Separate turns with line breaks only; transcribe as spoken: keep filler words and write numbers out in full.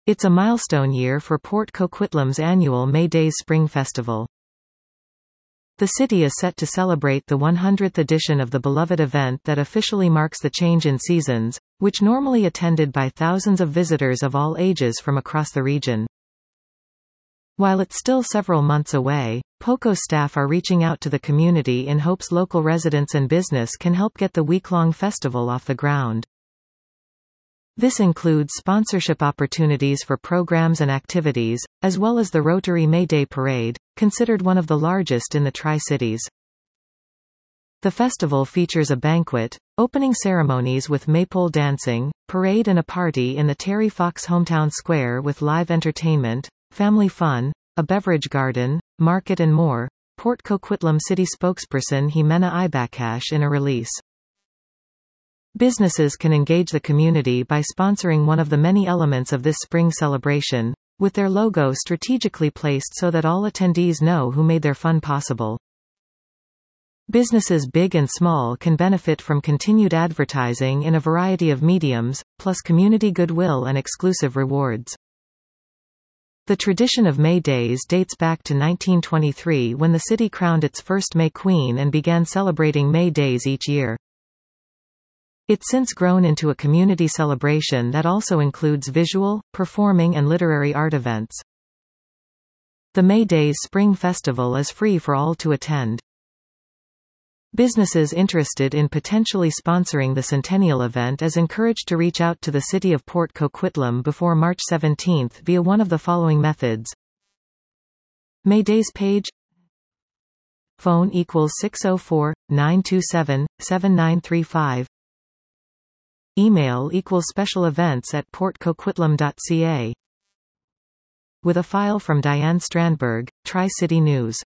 It's a milestone year for Port Coquitlam's annual May Days Spring Festival. The city is set to celebrate the one hundredth edition of the beloved event that officially marks the change in seasons, which normally attended by thousands of visitors of all ages from across the region. While it's still several months away, POCO staff are reaching out to the community in hopes local residents and business can help get the week-long festival off the ground. This includes sponsorship opportunities for programs and activities, as well as the Rotary May Day Parade, considered one of the largest in the Tri-Cities. The festival features a banquet, opening ceremonies with maypole dancing, parade and a party in the Terry Fox Hometown Square with live entertainment, family fun, a beverage garden, market and more, Port Coquitlam City spokesperson Jimena Ibakash in a release. Businesses can engage the community by sponsoring one of the many elements of this spring celebration, with their logo strategically placed so that all attendees know who made their fun possible. Businesses big and small can benefit from continued advertising in a variety of mediums, plus community goodwill and exclusive rewards. The tradition of May Days dates back to nineteen twenty-three when the city crowned its first May Queen and began celebrating May Days each year. It's since grown into a community celebration that also includes visual, performing and literary art events. The May Days Spring Festival is free for all to attend. Businesses interested in potentially sponsoring the centennial event is encouraged to reach out to the City of Port Coquitlam before March seventeenth via one of the following methods. May Days page. Phone equals six oh four, nine two seven, seven nine three five. Email equals special events at port coquitlam dot c a. With a file from Diane Strandberg, Tri-City News.